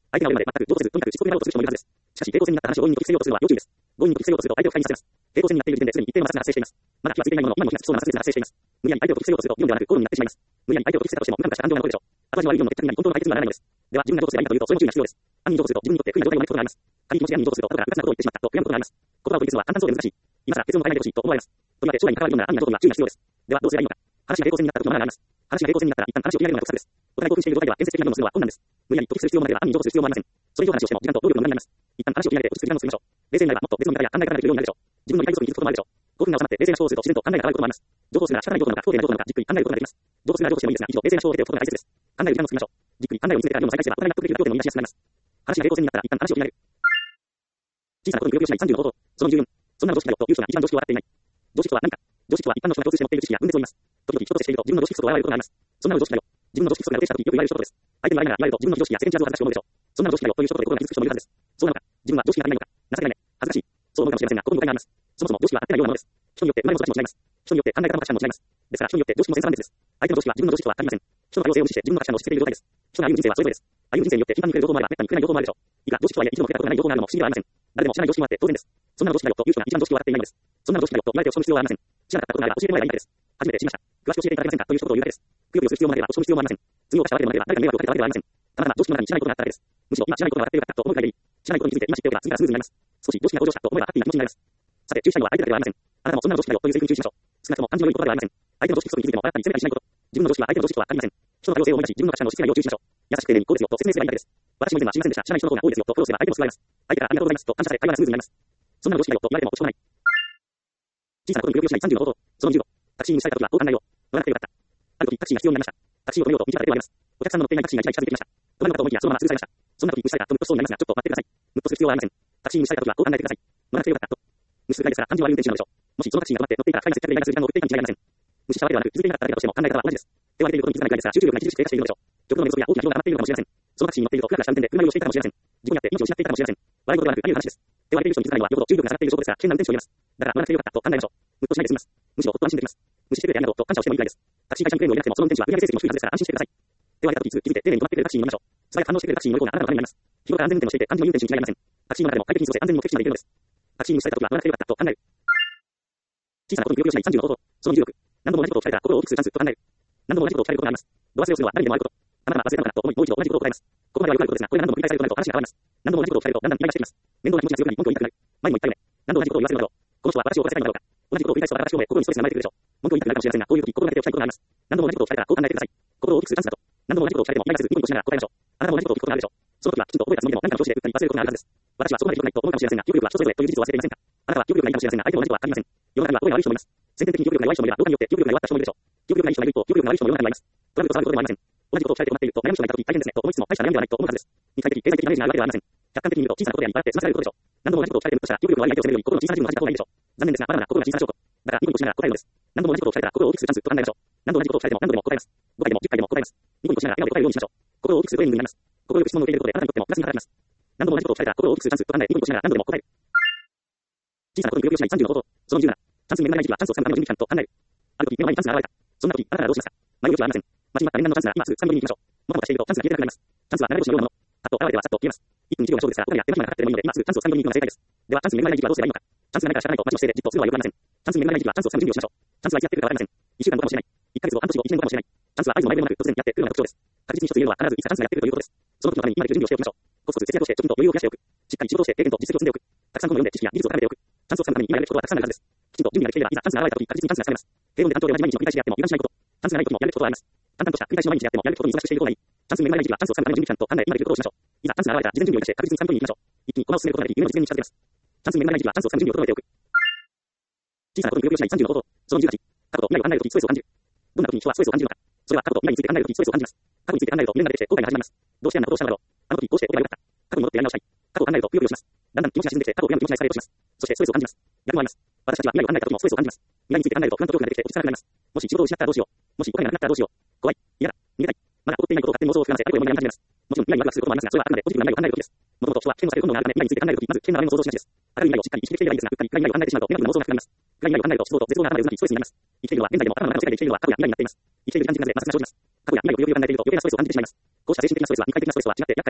相手が上まで全く上手せず、とにかくしつこくなろうとする人もいるはずです。しかし、平行線になった話を強引に解き伏せようとするのは要注意です。強引に解き伏せようとすると相手を不快にさせます。平行線になっている時点ですでに一定の摩擦が発生しています。まだ気がついていないものの、今も非がつきそうな摩擦が発生しています。無理やり相手を解き伏せようとすると、議論ではなく口論になってしまいます。無理やり相手を解き伏せたとしても、何かした感情が残るでしょう。後味の悪い議論の結果になり、本当の解決にはならないのです。では、自分がどうすればいいかというと、それも注意が必要です。暗に譲歩すると、自分にとって不利な状態を招くことがあります。仮に気持ちで暗に譲歩すると、後からうかつなことを言ってしまったと悔やむことがあります。言葉を取り消すのは簡単そうで難しい。今更結論を変えないでほしいと思われます。とりわけ将来に関わるような暗には特には注意が必要です。では、どうすればいいのか。話が平行線になった時のマナーがあります。話が平行線になったら、一旦話を切り上げるのが得策です。お互い興奮している状態では、建設的な議論をするのは困難です。無理やり解き伏せる必要もなければ暗に譲歩する必要もありません。それ以上話をしても、時間と労力の無駄になります。一旦話を切り上げて落ち着く時間を作りましょう。冷静になればもっと別の見方や考え方ができるようになるでしょう。自分の理解不足に気づくこともあるでしょう。興奮が収まって冷静な思考をすると自然と考えが変わることもあります。情報するなら仕方ないことなのか、不当なことなのか、じっくり考えることができます。情報するなら情報してもいいですが、一度冷静な思考を経ておくことが大切です。考える時間を作りましょう。じっくり考えを見つけてから議論を再開すれば、お互い納得できる妥協点も見出しやすくなります。話が平行線になったら、一旦話を切り上げる。小さなことにくよくよしないさんじゅうの方法。そのじゅうよん。そんなの常識だよという人が一番常識を分かっていない。常識とは何か。常識とは一般の人が共通して持っている知識や分別を言います。時々人と接していると自分の常識不足を現れることがあります。そんなの常識だよ。自分の常識不足が露呈した時よく言われる一言です。相手に言われながら言われると自分の常識や世間知らずを恥ずかしく思うでしょう。そんなの常識だよという一言で心が傷つく人もいるはずです。そうなのか。自分は常識が足りないのか。情けないね。恥ずかしい。そう思うかもしれませんが、ここに誤解があります。そもそも常識は合ってないようなものです。人によって生まれも育ちも違います。人によって考え方も価値観も違います。ですから人によって常識も全差万別です。相手の常識は自分の常識とは足りません。人の多様性を無視して自分の価値観を押し付けている状態です。人が歩む人生はそれぞれです。歩む人生によって頻繁に来る情報もあれば、滅多に来ない情報もあるでしょう。いくら常識とはいえ、一度も触れたことがない情報があるのも不思議ではありません。誰でも知らない常識もあって当然です。そんなの常識だよという人が一番常識を分かっていないのです。そんなの常識だよと言われて押し込む必要はありません。知らなかったことがあれば教えてもらえばいいだけです。初めて知りました。詳しく教えていただけませんかという一言を言うだけです。くよくよする必要もなければ押し込む必要もありません。罪を犯したわけでもなければ誰かに迷惑をかけたわけではありません。たまたま常識の中に知らないことがあっただけです。むしろ今知らないことが分かっているからと思うくらいでいい。知らないことについて今知っておけば次からスムーズになります。少し常識が向上したと思えばハッピーな気持ちになります。さて、注意したいのは相手だけではありません。あなたもそんなの常識だよというセリフに注意しましょう。少なくとも感じの良い言葉ではありません。相手の常識不足についても笑ったり責めたりしないこと。自分の常識は相手の常識とは限りません。人の多様性を思い出し、自分の価値観の質が要注意しましょう。優しく丁寧にこうですよと説明すればいいだけです。私も以前は知りませんでした。知らない人の方が多いですよとフォローすれば相手も救われます。相手がありがとうございますと感謝され会話がスムーズになります。そんなの常識だよと言われても落ち込まない。小さなことにくよくよしないさんじゅうの方法。そのじゅうご。タクシーにしたい時はこう考えよう。乗らなくてよかった。ある時タクシーが必要になりました。タクシーを止めようと道端で手を挙げます。お客さんの乗っていないタクシーが一台近づいてきました。止まるかと思いきやそのまま通過されました。そんな時無視されたとムッとしそうになりますが、ちょっと待ってください。ムッとする必要はありません。タクシーにしたい時はこう考えてください。乗らなくてよかったと。無視するくらいですから感じの悪い運転手なのでしょう。もしそのタクシーが止まって乗っていたら会話接客でイライラする時間を送っていたに違いありません。無視したわけではなく気づいていなかっただけだとしても考え方は同じです。手を挙げていることに気づかないくらいですから集中力が著しく低下しているのでしょう。極度の寝不足や大きな疲労が溜まっているのかもしれません。そのタクシーに乗っているとふらふらした運転で車酔いをしていたかもしれません。事故にあって命を失っていたかもしれません。笑い事ではなく何いう話です。手を挙げている人に気づかないのはよほど重力が下がっている証拠ですから危険な運転手を言えます。だから乗らなくてよかったと考えましょう。ムッとしないで済みます。むしろほっと安心できます。無視してくれてありがとうと感謝をしてもいいくらいです。タクシー会社にクレームを入れなくてもその運転手は売上成績も低いはずですから安心してください。手を挙げた時気づいて丁寧に止まってくれるタクシーに乗りましょう。素早く反応してくれるタクシーに乗る方があなたのためになります。日頃から安全運転をしていて感じのいい運転手に違いありません。タクシーの中でも快適に過ごせ安全に目的地まで行けるのです。タクシーに無視された時は乗らなくてよかったと考える。小さなことにくよくよしないさんじゅうの方法。そのじゅうろく。何度も同じことを聞かれたら心を大きくするチャンスと考える。何度も同じことを聞かれることがあります。度忘れをするのは誰にでもあること。たまたま忘れたのかなと思いもう一度同じことを答えます。ここまではよくあることですが、これが何度も繰り返されるとなると話が変わります。何度も同じことを聞かれるとだんだんイライラしてきます。面倒な気持ちが強くなり文句を言いたくなる。前にも言ったよね。何度も同じことを言わせるのだろう。この人は私を怒らせたいのだろうか。同じことを繰り返すと私を思え心にストレスが生まれてくるでしょう。文句を言いたくなるかもしれませんが、こういう時心がけておきたいことがあります。何度も同じことを聞かれたらこう考えてください。心を大きくするチャンスだと。何度も同じことを聞かれてもイライラせずニコニコしながら答えましょう。あなたも同じことを聞くことがあるでしょう。その時はきちんと覚えたつもりでも何かの調子でうっかり忘れることがあるはずです。私はそこまでひどくないと思うかもしれませんが、記憶力は人それぞれという事実を忘れていませんか。あなたは記憶力がいいかもしれませんが、相手も同じとは限りません。世の中には声が悪い人もいます。先天的に記憶力が弱い人もいれば、老化によって記憶力が弱った人もいるでしょう。記憶力がいい人がいると、記憶力が悪い人も世の中にはいます。トラブルと触ることでもありません。同じことを聞かれて困っていると悩む人がいた時大変ですねと思いつつも大した悩みではないと思うはずです。肉体的、経済的なダメージがあるわけではありません。客観的に見ると小さなことやにいっぱいあって済まされることでしょう。何度も同じことを聞かれてムッとしたら記憶力が悪い相手を責めるより心の小さな自分を恥じた方がいいでしょう。残念ですがまだまだ心が小さな証拠。だからニコニコしながら答えるのです。何度も同じことを聞かれたら心を大きくするチャンスと考えましょう。何度も同じことを聞かれても何度でも答えます。ごかいでもじゅっかいでも答えます。ニコニコしながら笑顔で答えるようにしましょう。心を大きくするトレーニングになります。心よく質問を受け入れることであなたにとってもプラスに働きます。何度も同じことを聞かれたら心を大きくするチャンスと考えニコニコしながら何度でも答える。小さなことにくよくよしないさんじゅうの方法。そのじゅうなな。チャンスに恵まれない時期はチャンスをつかむための準備期間と考える。ある時目の前にチャンスが現れた。そんな時あなたはどうしますか。迷う余地はありません。待ちに待った念願のチャンスなら今すぐ掴み取りに行きましょう。もたもたしているとチャンスが消えなくなります。チャンスは流れ星のようなもの。パッと現れてはさっと消えます。いっぷんいちびょうの勝負ですから、お金や手間暇がかかってでもいいので今すぐチャンスを掴み取りに行くのが正解です。ではチャンスに恵まれない時期はどうすればいいのか。チャンスがないから仕方ないと待ちをしていてじっとするのは良くありません。チャンスに恵まれない時期はチャンスを掴む準備をしましょう。チャンスはいつやってくるかわかりません。いっしゅうかんごかもしれない。いっかげつご、半年後、いちねんごかもしれない。チャンスは合図も前触れもなく突然やってくるのが特徴です。確実に一つ言えるのは必ずいつかチャンスがやってくるということです。その時のために今で準備をしておきましょう。コツコツ節約をして貯金と余裕を増やしておく。しっかり仕事をして経験と実績を積んでおく。たくさん本を読んで知識や技術を高めておく。チャンスを掴むために今やるべきことはたくさんあるはずです。きちんと準備ができていればいざチャンスが現れた時確実にチャンスが掴めます。平凡で単調で同じ毎日の繰り返しであっても油断しないこと。チャンスがない時もやるべきことはあります。淡々とした繰り返しの毎日であってもやるべきことに忙しくしていることがいい。チャンスに恵まれない時期はチャンスを掴むための準備期間と考え今できることをしましょう。いざチャンスが現れたら事前準備を生かして確実に掴み取りに行きましょう。一気に駒を進めることができ夢の実現に近づけます。チャンスに恵まれない時期はチャンスを掴む準備を整えておく。小さなことにくよくよしないさんじゅうの方法。そのじゅうはち。過去と未来を考えるときストレスを感じる。どんな時に人はストレスを感じるのか。それは過去と未来について考えるときストレスを感じます。過去について考えると未練が出てきて後悔が始まります。どうしてあんなことをしたのだろう。あの時こうしておけばよかった。過去に戻ってやり直したい。過去を考えるとくよくよします。だんだん気持ちが沈んできて過去を悔やむ気持ちがエスカレートします。そしてストレスを感じます。逆もあります。私たちは未来を考えた時もストレスを感じます。未来について考えると不安と恐怖が出てきて落ち着かなくなります。もし仕事を失ったらどうしよう。もしお金がなくなったらどうしよう。怖い。嫌だ。逃げたい。まだ起こっていないことを勝手に妄想を膨らませ、あれこれ思いやり始めます。もちろん未来にワクワクすることもありますが、それはあくまでポジティブな未来を考える時です。もともと人は危険を避ける本能があるため、未来について考えるとき、まず危険な場面を想像しがちです。明るい未来をしっかり意識できていればいいですが、うっかり暗い未来を考えてしまうとネガティブな妄想が膨らみます。暗い未来を考えると失望と絶望が頭で渦巻きストレスになります。生きているのは現在でも頭の中の世界で生きているのは過去や未来になっています。生きている時間軸なぜ摩擦が生じます。過去や未来をよりより考えていると余計なストレスを感じてしまいます。こうした精神的なストレスは肉体的なストレスとは違って厄介です。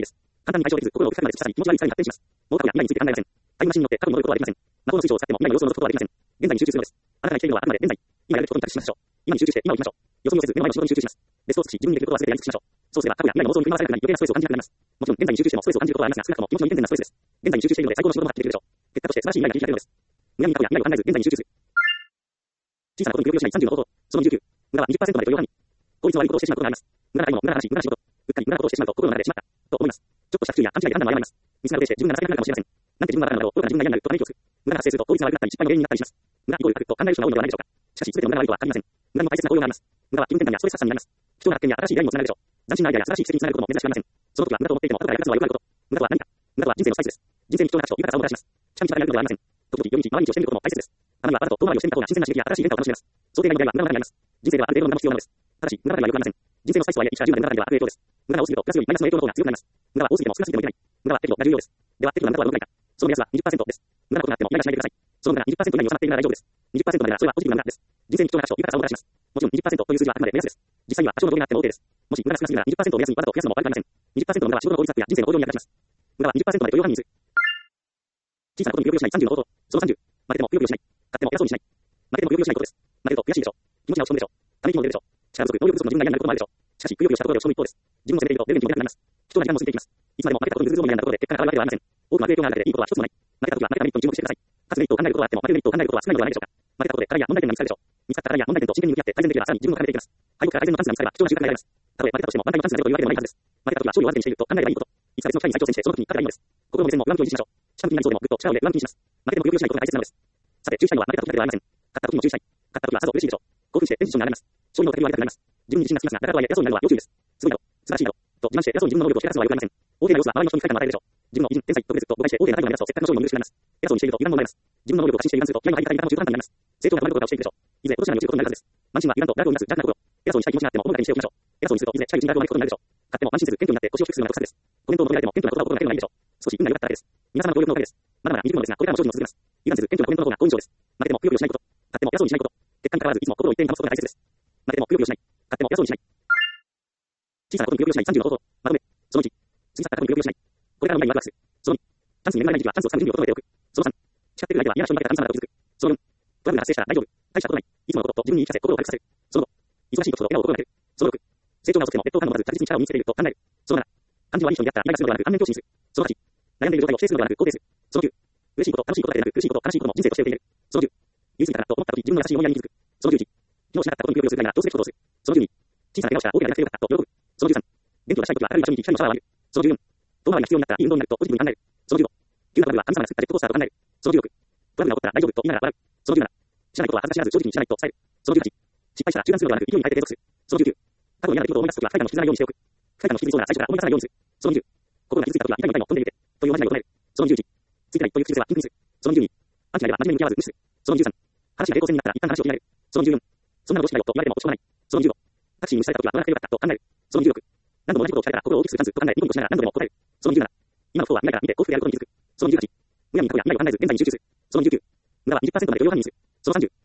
簡単に解消できず、心を深くまで突き刺さり、気持ち悪いさらに発展します。もう過去や未来について考えません。タイムマシンに乗って過去に戻ることはできません。魔法の水晶を使っても未来の様子を覗くことはできません。現在に集中するのです。あなたが生きているのはあくまで現在。今やるべきことに着地しましょう。今に集中して今を生きましょう。予想もせず目の前の仕事に集中します。ベストを尽くし、自分にできることを忘れてやり尽くしましょう。そうすれば過去や未来の妄想に振り回されなくなり余計なストレスを感じなくなります。もちろん現在に集中してもストレスを感じることはありますが、少なくとも気持ちの以前なストレスです。現在に集中しているので最高の仕事も発揮できるでしょう。結果として素晴らしい未来が切り開けるのです。無駄に過去や未来を考えず現在に集中する。小さなことにくよくよしないさんじゅうの方法。そのにじゅうきゅう。無駄は にじゅっパーセント まで許容範囲。効率の悪いことをしてしまうことがあります。無駄な買い物、無駄な話、無駄な仕事。うっかり無駄なことをしてしまうと心の中でしまったと思います。ちょっとした不注意や勘違いで判断を誤ります。ミスなどでして自分が情けなくなるかもしれません。なんて自分がバカなのだろう、どうか自分が嫌になるとため息をつく。無駄が発生すると効率が悪くなったり失敗の原因になったりします。無駄イコール悪と考える人が多いのではないでしょうか。しかし全ての無駄が悪いとは限りません。無駄にも大切な効用があります。無駄は気分転換やストレス発散になります。貴重な発見や新しい出会いにもつながるでしょう。斬新なアイデアや新しい奇跡につながることも珍しくありません。その時は無駄と思っていても後から役立つのはよくあること。無駄とは何か。無駄とは人生のスパイスです。人生に貴重な価値と豊かさをもたらします。近道からやることではありません。時々夜道、回り道をしてみることも大切です。たまにはわざと遠回りをしてみた方が新鮮な刺激や新しい変化を楽しめます。想定外の出会いは無駄の中にあります。人生ではある程度の無駄も必要なのです。ただし、無駄がよくありません。人生のスパイスとはいえ、生きたじゅうねんの無駄では悪影響です。無駄が多すぎるとプラスよりマイナスの影響の方が強くなります。無駄は多すぎても少なすぎてもいけない。無駄は適度が重要です。では適度な無駄とはどのくらいか。その目安は にじゅっパーセント です。無駄なことがあってもイライラしないでください。その無駄が にじゅっパーセント 以内に収まっているなら大丈夫です。にじゅっパーセント までならそれはポジティブな無駄です。人生に貴重な価値と豊かさをもたらします。もちろん にじゅっパーセント という数字はあくまで目安です。実際には多少の動きがあっても OK です。もし無駄が少なすぎるなら にじゅっパーセント を目安にわざと増やすのも悪くありません。にじゅっパーセント の無駄は仕事の効率アップや人生の向上に役立ちます。無駄は にじゅっパーセント まで許容範囲にする。小さなことにくよくよしないさんじゅうの方法。そのさんじゅう。負けてもくよくよしない。勝っても偉そうにしない。負けてもくよくよしないことです。負けると悔しいでしょう。気持ちが落ち込むでしょう。ため息も出るでしょう。力不足、能力不足の自分が嫌になることもあるでしょう。しかし、くよくよしたところで落ち込む一方です。自分を責めていると出る元気も出なくなります。貴重な時間も過ぎていきます。いつまでも負けたことにずるずるも嫌になるところで結果が変わるわけではありません。多くの悪影響があるだけでいいことは一つもない。負けた時は負けたメリットに注目してください。勝つメリットを考えることはあっても負けるメリットを考えることは少ないのではないでしょうか。負けたことで課題や問題点が見つかるでしょう。見つかった課題や問題点と真剣に向き合って改善できればさらに自分を高めていきます。敗北から改善のチャンスが見つかれば貴重な習慣が得られます。たとえ負けたとしても万歳のチャンスが出るというわけでもないはずです。負けた時は勝利をわずかにしていると考えればいいこと。いつか別の機会に再挑戦してその時に勝てばいいのです。心の目線も不安定を維持しましょう。下向きになりそうでもぐっと力を入れ不安定にします。負けてもくよくよしないことが大切なのです。さて、注意したいのは負けた時だけではありません。勝った時も注意したい。勝った時はさぞ嬉しいでしょう。興奮してテンションが上がります。勝利の手を上げたくなります。自分に自信がつきますが、だからとはいえ偉そうになるのは要注意です。すごいだろ、素晴らしいだろ、と自慢して偉そうに自分の能力を引き出すのはよくありません。大手な様子は周りの人に不快感を与えるでしょう。自分の偉人、天才、特別と誤解して大手な大学のやつをせっかくの勝利に許しくなります。偉そうにしていると油断も生まれます。自分の能力を過信して油断すると気合の入り方に中途半端になります。成長が止まることが落ちていくでしょう。いずれ落とし穴に落ちることになるはずです。慢心は油断と楽を生み出す邪悪な心。偉そうにしたい気持ちがあっても物だけにしておきましょう。偉そうにするといずれ近いうちに楽を招くことになるでしょう。勝っても慢心せず謙虚になって腰を低くするのが特策です。コメントを求められても謙虚な言葉を心がけるのがいいでしょう。少し運が良かっただけです。皆様の協力のおかげです。まだまだ未熟なのですが、これからも精進を続けます。油断せず謙虚なコメントの方が好印象です。負けてもくよくよしないこと。勝っても偉そうにしないこと。結果に関わらずいつも心を一定に保つことが大切です。負けてもくよくよしない。勝っても偉そうにしない。小さなことにくよくよしないさんじゅうの方法。まとめ。そのいち。過ぎ去った過去にくよくよしない。これからの未来にワクワクする。そのに。チャンスに恵まれない時期はチャンスを掴む準備を整えておく。そのさん。誓っている相手は嫌な人に負けた神様だと気づく。そのよん。トラブルが発生したら大丈夫。大したことない。いつものことと自分に言い聞かせ心を軽くさせる。そのご。忙しいことと笑顔を心がける。そのろく。成長が遅くても劣等感を持たず着実に力を身につけていると考える。そのなな。漢字は悪い人に出会ったら未来が進むのではなく安全教師にする。そのはち。悩んでいる状態を否定するのではなく肯定する。そのきゅう。嬉しいこと、楽しいことだけでなく苦しいこと、悲しいことも人生として受け入れる。そのじゅう。言い過ぎたなと思った時自分の優しい思いやりに気づく。そのじゅういち。機能しなかったことにくよくよするぐらいならどうすべきことをする。そのじゅうに。小さな怪我をした大きな怪我が良かったと喜ぶ。そのじゅうさん。元気を出したい時は明るい場所に行き光のシャワーを浴びる。そのじゅうよん。遠回りが必要になったらいい運動になるとポジティブに考える。そのじゅうご。急なトラブルは神様が作ったジェットコースターと考える。そのじゅうろく。トラブルが起こったら大丈夫と言いながら笑う。そのじゅうなな。知らないことは恥ずかしがらず正直に知らないと伝える。そのじゅうはち。失敗したら中断するのではなく勢いに変えて継続する。そのじゅうきゅう。過去の嫌な出来事を思い出すときは不快感の引きずらないようにしておく。不快感の引きずりそうなら最初から思い出さないようにする。そのにじゅう。心が傷ついたときは痛いも痛いも飛んでいるて。というまじないを唱える。そのにじゅういち。ついてないという口癖はピンクにする。そのにじゅうに。アンチなれば真面目に向き合わず無視する。そのにじゅうさん。話が平行線になったら一旦話を切り上げる。そのにじゅうよん。そんなことしないよと言われても落ち込まない。そのにじゅうご。タクシーに無視されたときはどうなってよかったと考える。そのにじゅうろく。何度も同じことを聞かれたら心を大きくするチャンスと考えニコニコしながら何度でも答える。そのにじゅうなな。今の不幸は未来から見て幸福であることに気づく。そのにじゅうはち。むやみに過去や未来を考えず現在に集中する。そのにじゅうきゅう。無駄は にじゅっパーセント まで許容範囲にする。そのさんじゅう。